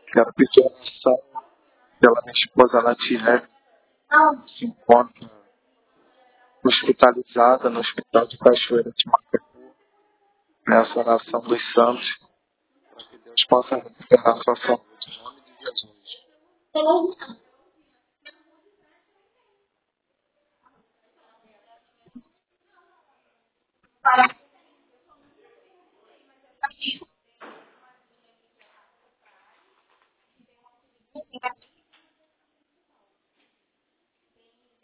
Quero pedir oração pela minha esposa Natiele, que se encontra hospitalizada no Hospital de Cachoeira de Macacu. Nessa oração dos santos, para que Deus possa recuperar sua saúde. Em nome de Jesus.